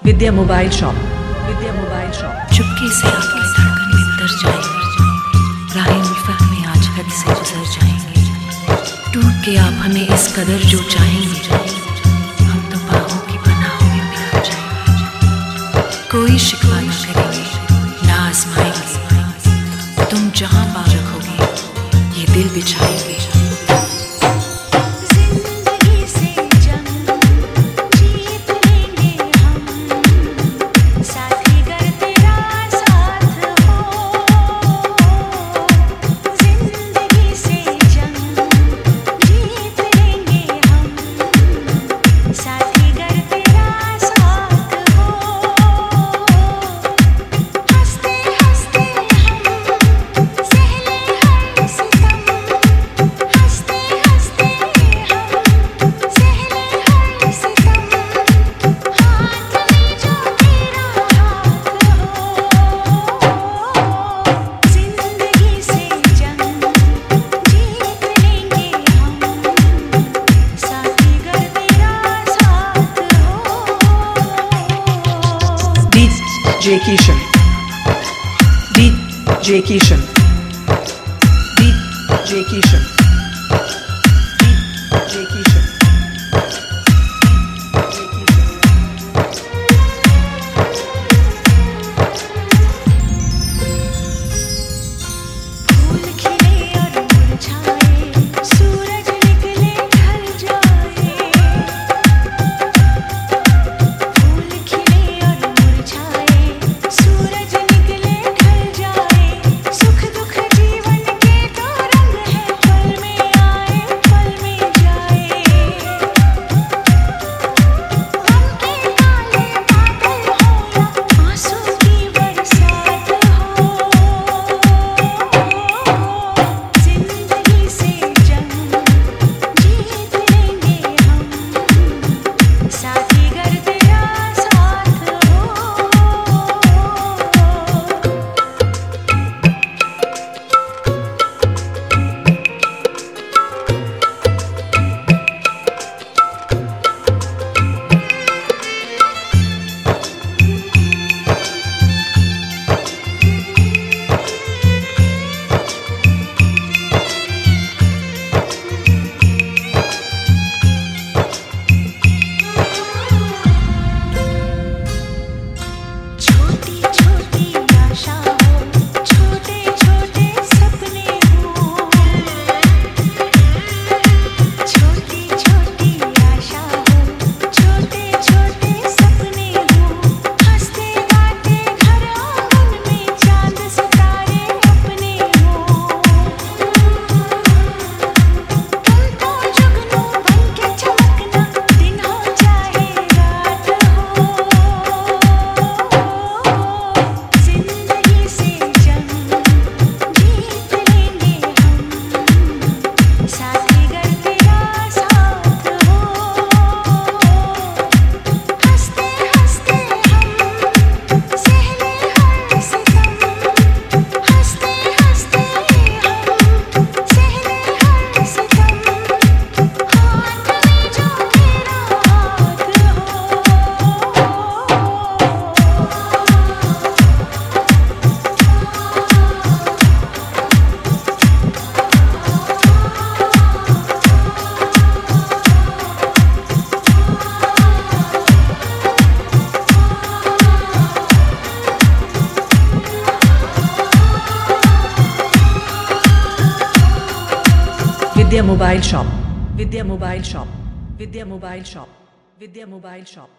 विद्या mobile shop, Vidya mobile shop. चुपके से आपकी धड़कन में उतर जाएंगे, राहें उल्फत में आज हद से गुजर जाएंगे। टूट के आप हमें इस कदर जो चाहेंगे, हम तो बाहों की पनाहों में मिल जाएंगे। कोई शिकवा न करेंगे, ना आजमाएंगे, तुम जहां पार रखोगे ये दिल बिछाएंगे। Kishan, DJ Kishan, DJ Kishan, DJ Kishan। Vidya mobile shop, Vidya mobile shop, Vidya mobile shop, Vidya mobile shop.